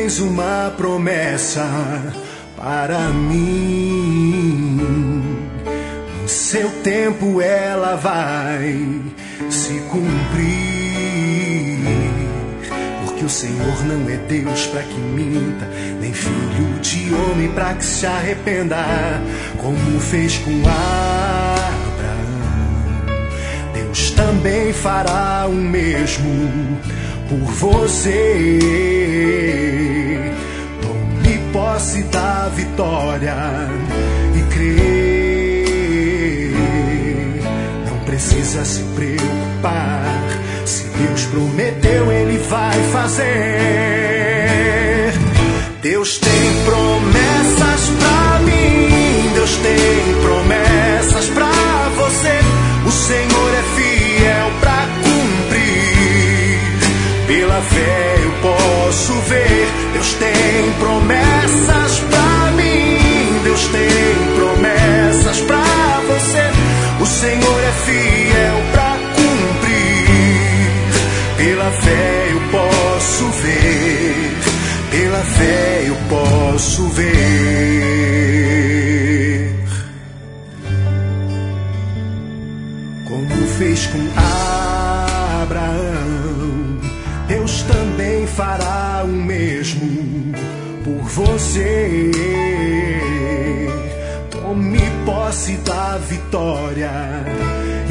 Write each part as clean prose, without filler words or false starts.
tens uma promessa para mim. No seu tempo ela vai se cumprir. Porque o Senhor não é Deus para que minta, nem filho de homem para que se arrependa. Como fez com Abraão, Deus também fará o mesmo por você. Tome posse da vitória e crê. Não precisa se preocupar. Se Deus prometeu, Ele vai fazer. Deus tem promessas pra mim. Deus tem promessas pra você. O Senhor é fiel pra cumprir. Pela fé eu posso ver. Deus tem promessas pra mim. Deus tem promessas pra você. O Senhor é fiel pra cumprir. Pela fé eu posso ver. Pela fé eu posso ver. Como fez com Abraão, Deus também fará o mesmo por você. Tome posse da vitória e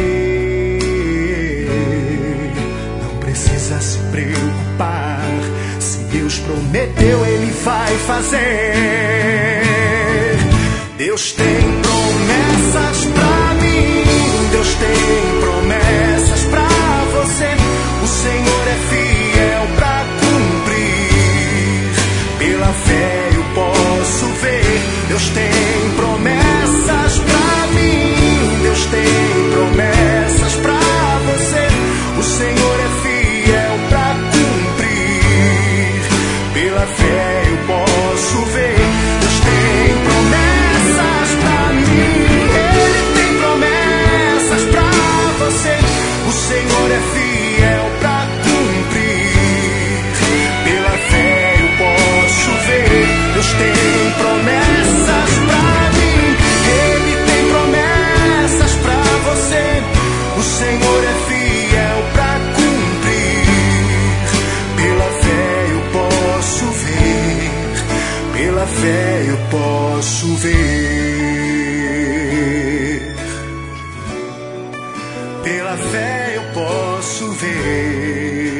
crê. Não precisa se preocupar. Se Deus prometeu, Ele vai fazer. Deus tem promessas pra mim. Deus tem promessas pra você. O Senhor é fiel pra cumprir. Pela fé eu posso ver. Deus tem promessas pra mim. Deus tem promessas pra você. O Senhor é fiel pra cumprir. Pela fé eu posso ver. Deus tem promessas pra mim. Ele tem promessas pra você. O Senhor é fiel pra cumprir. Pela fé eu posso ver. Deus tem promessas pra mim. Ele tem promessas pra você. O Senhor é fiel pra cumprir. Pela fé eu posso ver. Pela fé eu posso ver. Pela fé eu posso ver.